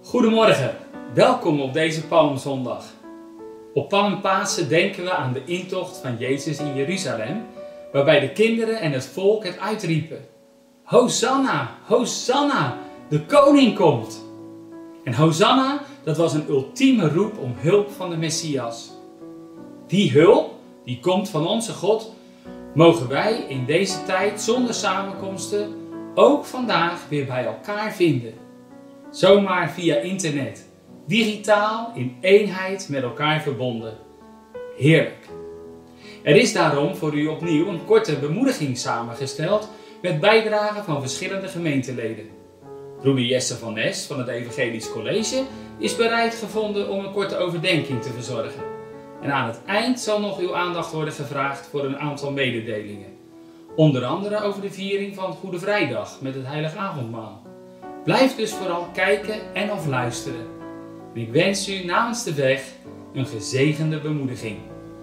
Goedemorgen, welkom op deze Palmzondag. Op Palmpasen denken we aan de intocht van Jezus in Jeruzalem, waarbij de kinderen en het volk het uitriepen. Hosanna, Hosanna, de koning komt! En Hosanna, dat was een ultieme roep om hulp van de Messias. Die hulp, die komt van onze God, mogen wij in deze tijd zonder samenkomsten ook vandaag weer bij elkaar vinden. Zomaar via internet, digitaal in eenheid met elkaar verbonden. Heerlijk! Er is daarom voor u opnieuw een korte bemoediging samengesteld met bijdragen van verschillende gemeenteleden. Broeder Jesse van Nes van het Evangelisch College is bereid gevonden om een korte overdenking te verzorgen. En aan het eind zal nog uw aandacht worden gevraagd voor een aantal mededelingen. Onder andere over de viering van Goede Vrijdag met het Heilige Avondmaal. Blijf dus vooral kijken en of luisteren. En ik wens u namens de weg een gezegende bemoediging.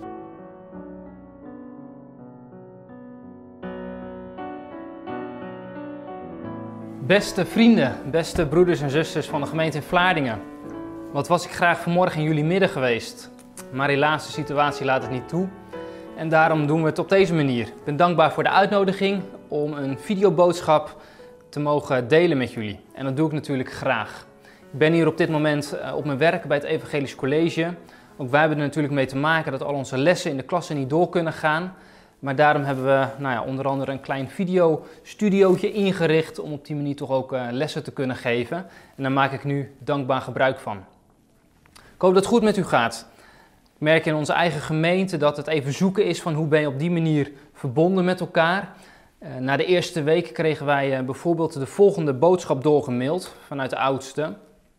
Beste vrienden, beste broeders en zusters van de gemeente in Vlaardingen. Wat was ik graag vanmorgen in jullie midden geweest. Maar helaas, de situatie laat het niet toe. En daarom doen we het op deze manier. Ik ben dankbaar voor de uitnodiging om een videoboodschap te mogen delen met jullie. En dat doe ik natuurlijk graag. Ik ben hier op dit moment op mijn werk bij het Evangelisch College. Ook wij hebben er natuurlijk mee te maken dat al onze lessen in de klassen niet door kunnen gaan. Maar daarom hebben we onder andere een klein videostudiootje ingericht om op die manier toch ook lessen te kunnen geven. En daar maak ik nu dankbaar gebruik van. Ik hoop dat het goed met u gaat. Ik merk in onze eigen gemeente dat het even zoeken is van hoe ben je op die manier verbonden met elkaar. Na de eerste week kregen wij bijvoorbeeld de volgende boodschap doorgemaild vanuit de oudste.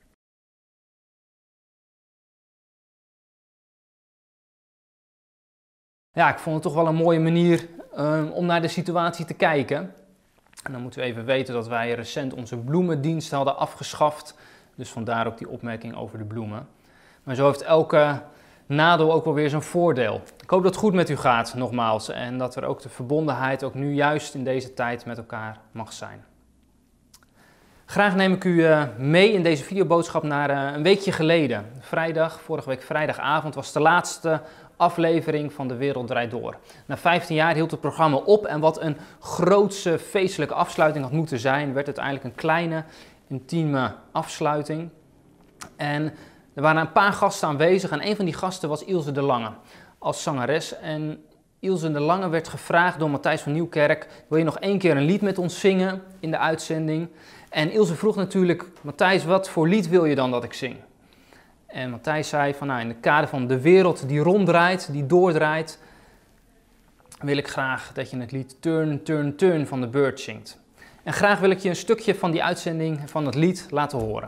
Ja, ik vond het toch wel een mooie manier om naar de situatie te kijken. En dan moeten we even weten dat wij recent onze bloemendienst hadden afgeschaft. Dus vandaar ook die opmerking over de bloemen. Maar zo heeft elke nadeel ook wel weer zijn voordeel. Ik hoop dat het goed met u gaat, nogmaals. En dat er ook de verbondenheid ook nu juist in deze tijd met elkaar mag zijn. Graag neem ik u mee in deze videoboodschap naar een weekje geleden. Vorige week vrijdagavond was de laatste aflevering van De Wereld Draait Door. Na 15 jaar hield het programma op en wat een grootse feestelijke afsluiting had moeten zijn, werd uiteindelijk een kleine, intieme afsluiting. En er waren een paar gasten aanwezig en een van die gasten was Ilse de Lange als zangeres. En Ilse de Lange werd gevraagd door Matthijs van Nieuwkerk, wil je nog 1 keer een lied met ons zingen in de uitzending? En Ilse vroeg natuurlijk, Matthijs, wat voor lied wil je dan dat ik zing? En Matthijs zei van, in de kader van de wereld die ronddraait, die doordraait, wil ik graag dat je het lied Turn, Turn, Turn van The Byrds zingt. En graag wil ik je een stukje van die uitzending van het lied laten horen.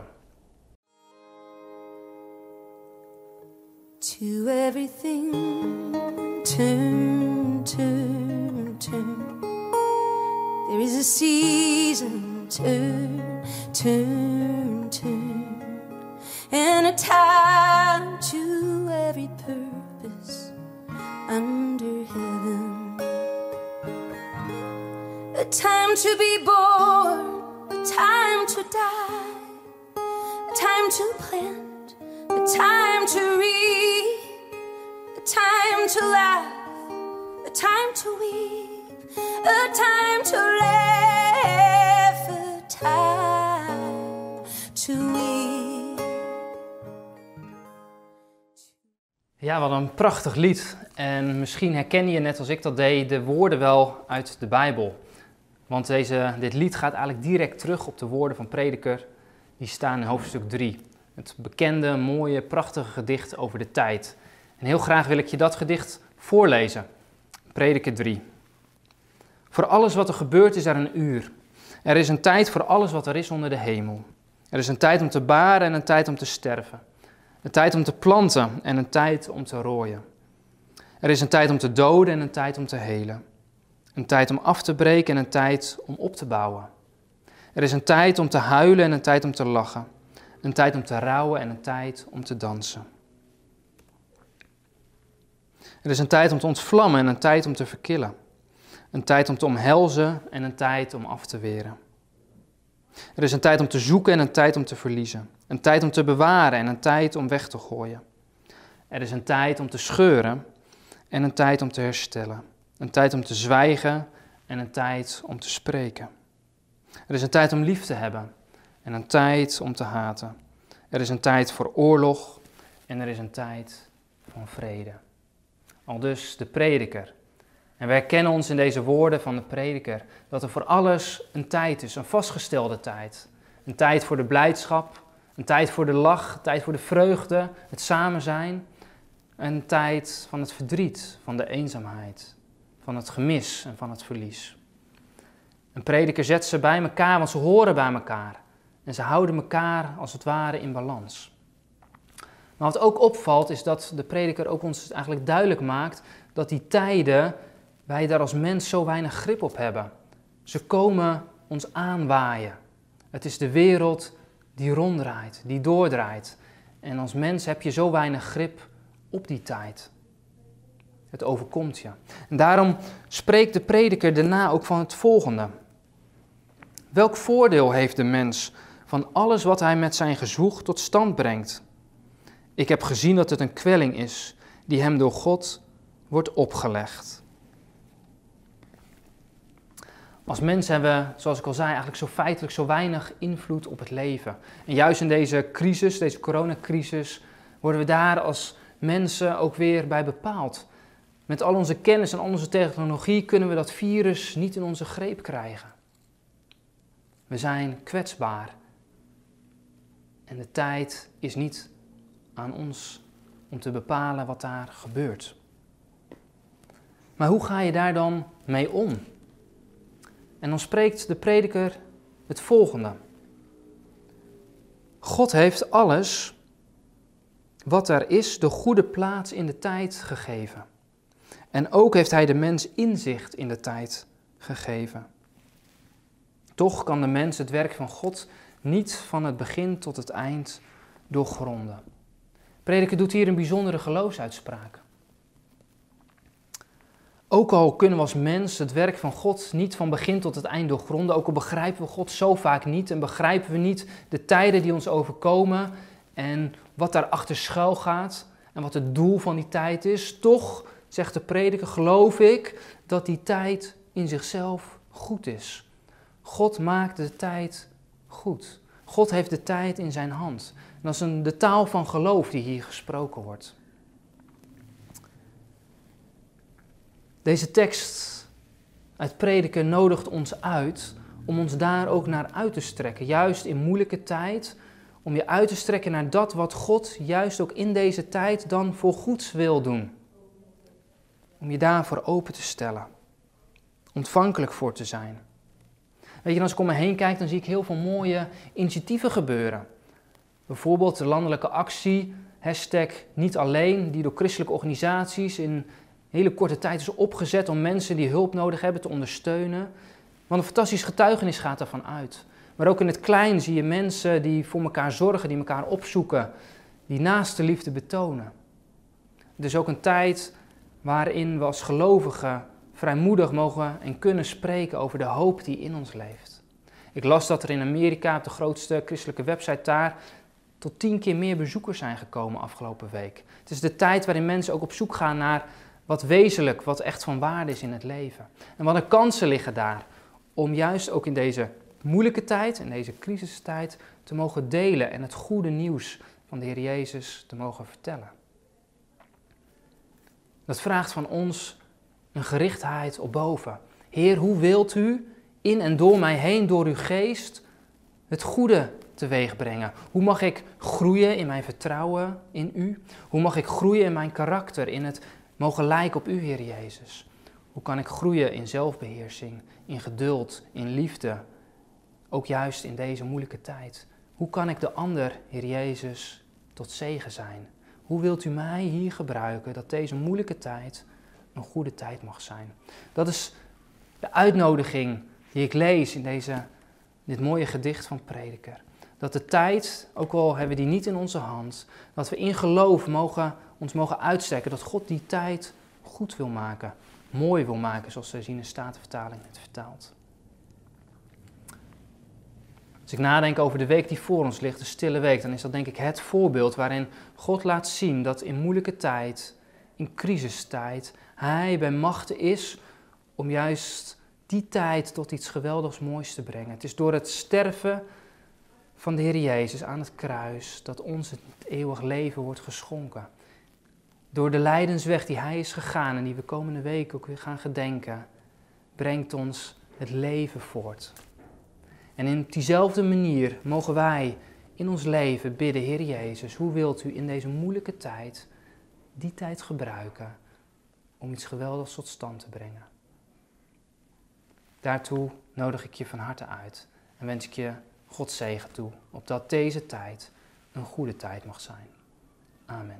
To everything, turn, turn, turn. There is a season, turn, turn, turn. And a time to every purpose under heaven. A time to be born, a time to die, a time to plant, a time to reap, a time to laugh, a time to weep, a time to laugh, a time to weep. Ja, wat een prachtig lied. En misschien herken je net als ik dat deed de woorden wel uit de Bijbel. Want dit lied gaat eigenlijk direct terug op de woorden van Prediker. Die staan in hoofdstuk 3. Het bekende, mooie, prachtige gedicht over de tijd. En heel graag wil ik je dat gedicht voorlezen. Prediker 3. Voor alles wat er gebeurt is er een uur. Er is een tijd voor alles wat er is onder de hemel. Er is een tijd om te baren en een tijd om te sterven. Een tijd om te planten en een tijd om te rooien. Er is een tijd om te doden en een tijd om te helen. Een tijd om af te breken en een tijd om op te bouwen. Er is een tijd om te huilen en een tijd om te lachen. Een tijd om te rouwen en een tijd om te dansen. Er is een tijd om te ontvlammen en een tijd om te verkillen. Een tijd om te omhelzen en een tijd om af te weren. Er is een tijd om te zoeken en een tijd om te verliezen. Een tijd om te bewaren en een tijd om weg te gooien. Er is een tijd om te scheuren en een tijd om te herstellen. Een tijd om te zwijgen en een tijd om te spreken. Er is een tijd om lief te hebben en een tijd om te haten. Er is een tijd voor oorlog en er is een tijd van vrede. Aldus de prediker. En we herkennen ons in deze woorden van de prediker dat er voor alles een tijd is, een vastgestelde tijd. Een tijd voor de blijdschap, een tijd voor de lach, een tijd voor de vreugde, het samen zijn. Een tijd van het verdriet, van de eenzaamheid, van het gemis en van het verlies. Een prediker zet ze bij elkaar, want ze horen bij elkaar. En ze houden elkaar als het ware in balans. Maar wat ook opvalt is dat de prediker ook ons eigenlijk duidelijk maakt dat die tijden, wij daar als mens zo weinig grip op hebben. Ze komen ons aanwaaien. Het is de wereld die ronddraait, die doordraait. En als mens heb je zo weinig grip op die tijd. Het overkomt je. En daarom spreekt de prediker daarna ook van het volgende. Welk voordeel heeft de mens van alles wat hij met zijn gezwoeg tot stand brengt? Ik heb gezien dat het een kwelling is die hem door God wordt opgelegd. Als mens hebben we, zoals ik al zei, eigenlijk zo feitelijk zo weinig invloed op het leven. En juist in deze crisis, deze coronacrisis, worden we daar als mensen ook weer bij bepaald. Met al onze kennis en al onze technologie kunnen we dat virus niet in onze greep krijgen. We zijn kwetsbaar. En de tijd is niet aan ons om te bepalen wat daar gebeurt. Maar hoe ga je daar dan mee om? En dan spreekt de prediker het volgende. God heeft alles wat er is de goede plaats in de tijd gegeven. En ook heeft hij de mens inzicht in de tijd gegeven. Toch kan de mens het werk van God niet van het begin tot het eind doorgronden. De prediker doet hier een bijzondere geloofsuitspraak. Ook al kunnen we als mens het werk van God niet van begin tot het eind doorgronden, ook al begrijpen we God zo vaak niet en begrijpen we niet de tijden die ons overkomen en wat daarachter schuil gaat en wat het doel van die tijd is, toch, zegt de prediker, geloof ik dat die tijd in zichzelf goed is. God maakt de tijd goed. God heeft de tijd in zijn hand. En dat is de taal van geloof die hier gesproken wordt. Deze tekst uit Prediker nodigt ons uit om ons daar ook naar uit te strekken. Juist in moeilijke tijd, om je uit te strekken naar dat wat God juist ook in deze tijd dan voor goeds wil doen. Om je daarvoor open te stellen. Ontvankelijk voor te zijn. Weet je, als ik om me heen kijk, dan zie ik heel veel mooie initiatieven gebeuren. Bijvoorbeeld de landelijke actie, #niet alleen, die door christelijke organisaties in hele korte tijd is opgezet om mensen die hulp nodig hebben te ondersteunen. Want een fantastisch getuigenis gaat daarvan uit. Maar ook in het klein zie je mensen die voor elkaar zorgen, die elkaar opzoeken, die naaste liefde betonen. Het is ook een tijd waarin we als gelovigen vrijmoedig mogen en kunnen spreken over de hoop die in ons leeft. Ik las dat er in Amerika op de grootste christelijke website daar tot 10 keer meer bezoekers zijn gekomen afgelopen week. Het is de tijd waarin mensen ook op zoek gaan naar wat wezenlijk, wat echt van waarde is in het leven. En wat er kansen liggen daar om juist ook in deze moeilijke tijd, in deze crisistijd, te mogen delen en het goede nieuws van de Heer Jezus te mogen vertellen. Dat vraagt van ons een gerichtheid op boven. Heer, hoe wilt u in en door mij heen, door uw geest, het goede teweeg brengen? Hoe mag ik groeien in mijn vertrouwen in u? Hoe mag ik groeien in mijn karakter, in het mogen lijken op u, Heer Jezus? Hoe kan ik groeien in zelfbeheersing, in geduld, in liefde, ook juist in deze moeilijke tijd? Hoe kan ik de ander, Heer Jezus, tot zegen zijn? Hoe wilt u mij hier gebruiken dat deze moeilijke tijd een goede tijd mag zijn? Dat is de uitnodiging die ik lees in dit mooie gedicht van Prediker. Dat de tijd, ook al hebben we die niet in onze hand, dat we in geloof ons mogen uitstrekken, dat God die tijd goed wil maken, mooi wil maken, zoals we zien in Statenvertaling het vertaalt. Als ik nadenk over de week die voor ons ligt, de stille week, dan is dat denk ik het voorbeeld waarin God laat zien dat in moeilijke tijd, in crisistijd, Hij bij machte is om juist die tijd tot iets geweldigs moois te brengen. Het is door het sterven van de Heer Jezus aan het kruis dat ons het eeuwig leven wordt geschonken. Door de lijdensweg die Hij is gegaan en die we komende week ook weer gaan gedenken, brengt ons het leven voort. En in diezelfde manier mogen wij in ons leven bidden, Heer Jezus, hoe wilt u in deze moeilijke tijd die tijd gebruiken om iets geweldigs tot stand te brengen? Daartoe nodig ik je van harte uit en wens ik je Gods zegen toe, opdat deze tijd een goede tijd mag zijn. Amen.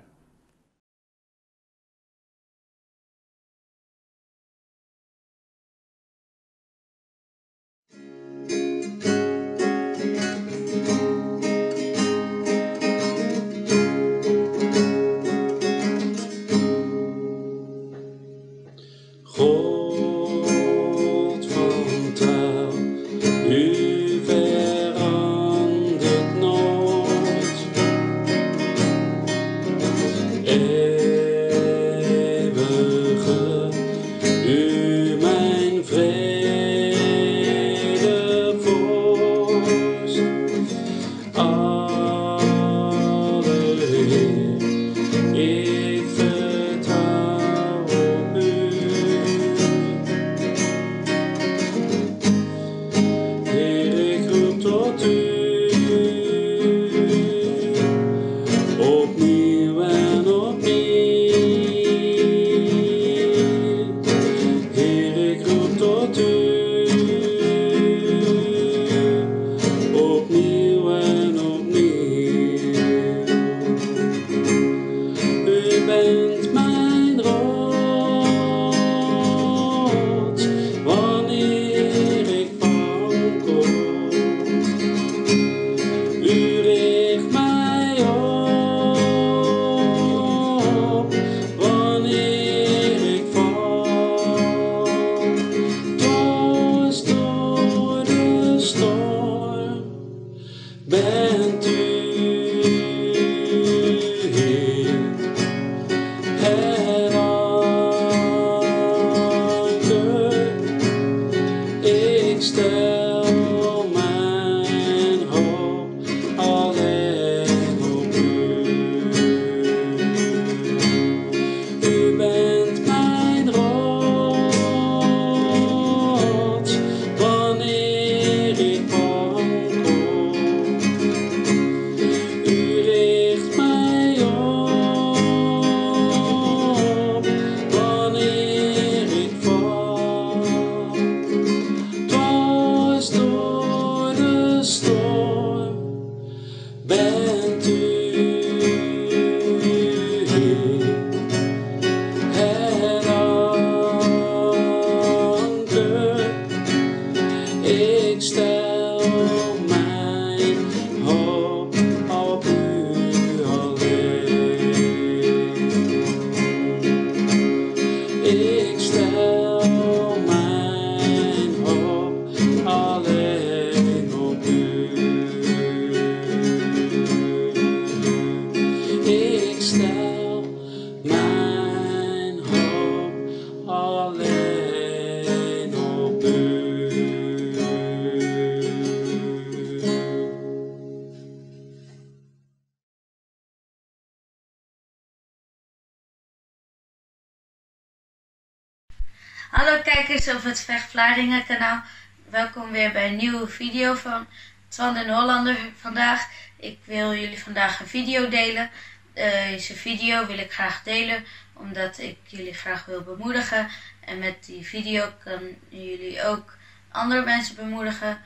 Hallo kijkers op het Vecht Vlaardingen kanaal. Welkom weer bij een nieuwe video van Twan den Hollander vandaag. Ik wil jullie vandaag een video delen. Deze video wil ik graag delen omdat ik jullie graag wil bemoedigen. En met die video kan jullie ook andere mensen bemoedigen.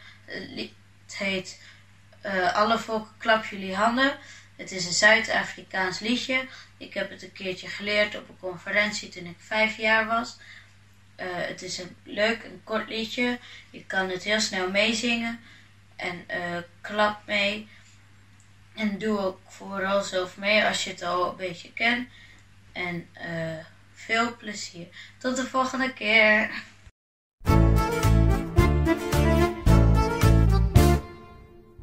Het heet Alle volken klap jullie handen. Het is een Zuid-Afrikaans liedje. Ik heb het een keertje geleerd op een conferentie toen ik 5 jaar was. Het is een leuk en kort liedje. Je kan het heel snel meezingen. En klap mee. En doe ook vooral zelf mee als je het al een beetje kent. En veel plezier. Tot de volgende keer.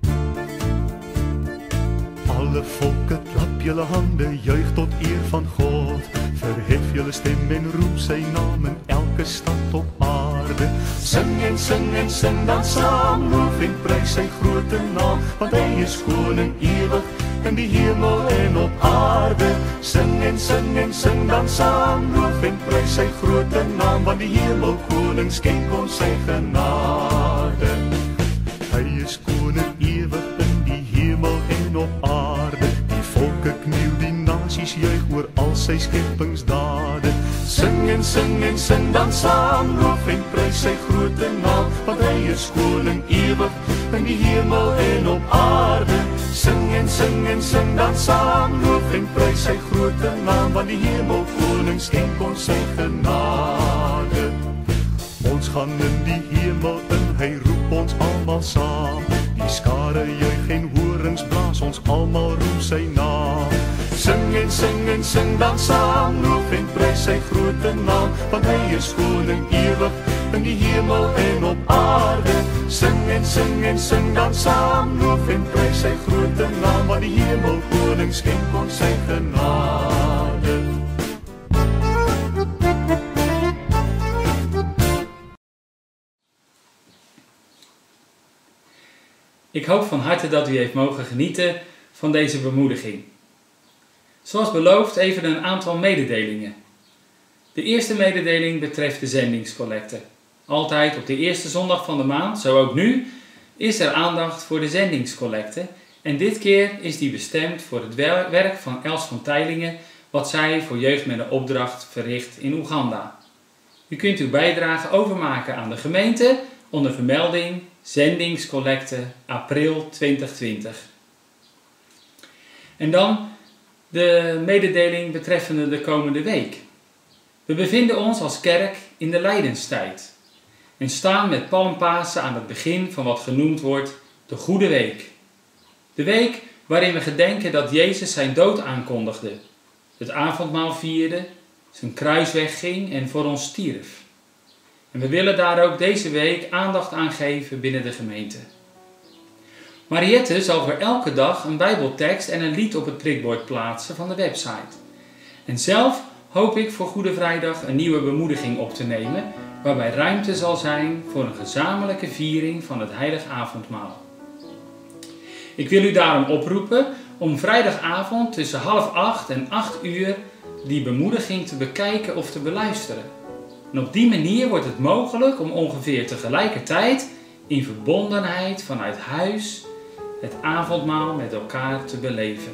Alle volke, klap julle hande, juig tot eer van God. Verhef julle stem en roep sy naam in elke stad op aarde. Sing en sing en sing dan saam, loof en prys sy grote naam, want hy is koning ewig in die hemel en op aarde. Sing en sing en sing dan saam, loof en prys sy grote naam, want die hemelkoning skenk ons sy genade. Hy is koning ewig in die hemel en op aarde. Die volke kniel, die nasies juig oor al sy skepingsdade. Sing en sing dan saam, loof en prys sy grote naam, want hy is koning ewig in die hemel en op aarde. Sing en sing dan saam, loof en prys sy grote naam, want die hemelkoning skenk ons sy genade. Ons gaan in die hemel in, hy roep ons almal saam. Die skare juig en horings blaas, ons almal roep sy naam. Sing en sing dan saam, loof en prys sy grote naam, want hy is koning ewig in die hemel en op aarde. Sing en sing dan saam, loof en prys sy grote naam, want die hemelkoning skenk ons sy genade. Ik hoop van harte dat u heeft mogen genieten van deze bemoediging. Zoals beloofd even een aantal mededelingen. De eerste mededeling betreft de zendingscollecte. Altijd op de eerste zondag van de maand, zo ook nu, is er aandacht voor de zendingscollecte. En dit keer is die bestemd voor het werk van Els van Teylingen, wat zij voor Jeugd met een Opdracht verricht in Oeganda. U kunt uw bijdrage overmaken aan de gemeente onder vermelding zendingscollecte april 2020. En dan de mededeling betreffende de komende week. We bevinden ons als kerk in de lijdenstijd en staan met Palmpasen aan het begin van wat genoemd wordt de Goede Week. De week waarin we gedenken dat Jezus zijn dood aankondigde, het avondmaal vierde, zijn kruis wegging en voor ons stierf. En we willen daar ook deze week aandacht aan geven binnen de gemeente. Mariette zal voor elke dag een bijbeltekst en een lied op het prikbord plaatsen van de website. En zelf hoop ik voor Goede Vrijdag een nieuwe bemoediging op te nemen, waarbij ruimte zal zijn voor een gezamenlijke viering van het heilig avondmaal. Ik wil u daarom oproepen om vrijdagavond tussen 7:30 en 8:00 die bemoediging te bekijken of te beluisteren. En op die manier wordt het mogelijk om ongeveer tegelijkertijd in verbondenheid vanuit huis het avondmaal met elkaar te beleven.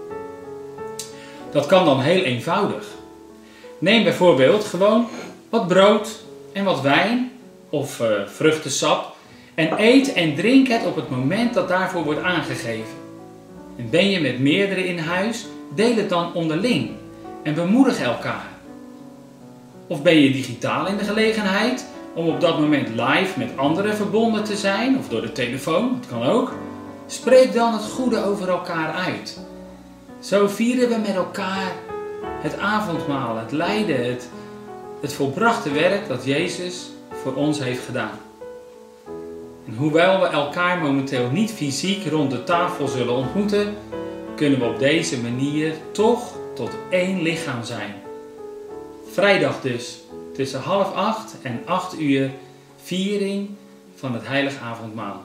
Dat kan dan heel eenvoudig. Neem bijvoorbeeld gewoon wat brood en wat wijn of vruchtensap en eet en drink het op het moment dat daarvoor wordt aangegeven. En ben je met meerdere in huis, deel het dan onderling en bemoedig elkaar. Of ben je digitaal in de gelegenheid om op dat moment live met anderen verbonden te zijn, of door de telefoon, dat kan ook. Spreek dan het goede over elkaar uit. Zo vieren we met elkaar het avondmaal, het lijden, het volbrachte werk dat Jezus voor ons heeft gedaan. En hoewel we elkaar momenteel niet fysiek rond de tafel zullen ontmoeten, kunnen we op deze manier toch tot één lichaam zijn. Vrijdag dus, tussen 7:30 en 8:00, viering van het heilig avondmaal.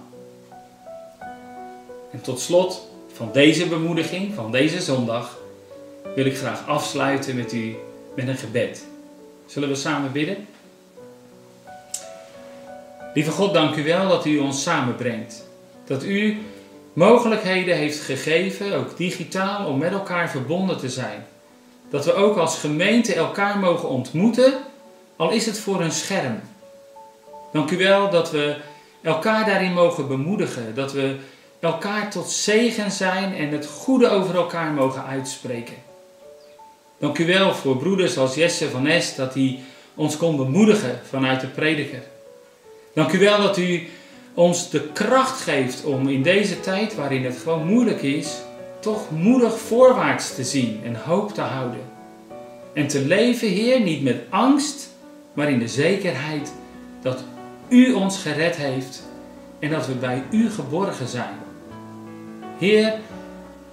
En tot slot van deze bemoediging, van deze zondag, wil ik graag afsluiten met u met een gebed. Zullen we samen bidden? Lieve God, dank u wel dat u ons samenbrengt. Dat u mogelijkheden heeft gegeven, ook digitaal, om met elkaar verbonden te zijn. Dat we ook als gemeente elkaar mogen ontmoeten, al is het voor een scherm. Dank u wel dat we elkaar daarin mogen bemoedigen. Dat we elkaar tot zegen zijn en het goede over elkaar mogen uitspreken. Dank u wel voor broeders als Jesse van Est, dat hij ons kon bemoedigen vanuit de prediker. Dank u wel dat u ons de kracht geeft om in deze tijd waarin het gewoon moeilijk is, toch moedig voorwaarts te zien en hoop te houden. En te leven, Heer, niet met angst, maar in de zekerheid dat u ons gered heeft en dat we bij u geborgen zijn. Heer,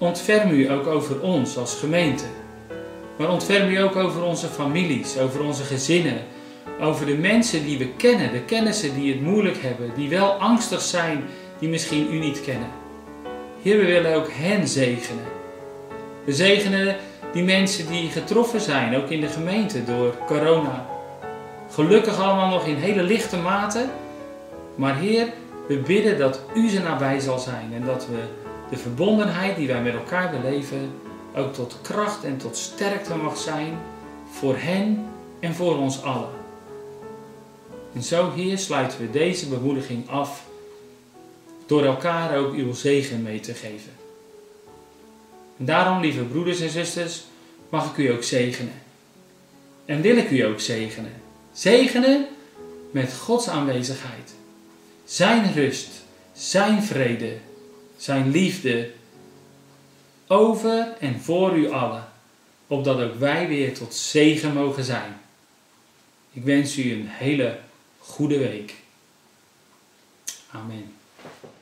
ontferm u ook over ons als gemeente. Maar ontferm u ook over onze families, over onze gezinnen, over de mensen die we kennen, de kennissen die het moeilijk hebben, die wel angstig zijn, die misschien u niet kennen. Heer, we willen ook hen zegenen. We zegenen die mensen die getroffen zijn, ook in de gemeente, door corona. Gelukkig allemaal nog in hele lichte mate. Maar Heer, we bidden dat u ze nabij zal zijn en dat we de verbondenheid die wij met elkaar beleven ook tot kracht en tot sterkte mag zijn voor hen en voor ons allen. En zo, Heer, sluiten we deze bemoediging af door elkaar ook uw zegen mee te geven. En daarom, lieve broeders en zusters, mag ik u ook zegenen. En wil ik u ook zegenen. Zegenen met Gods aanwezigheid. Zijn rust, zijn vrede, zijn liefde over en voor u allen, opdat ook wij weer tot zegen mogen zijn. Ik wens u een hele goede week. Amen.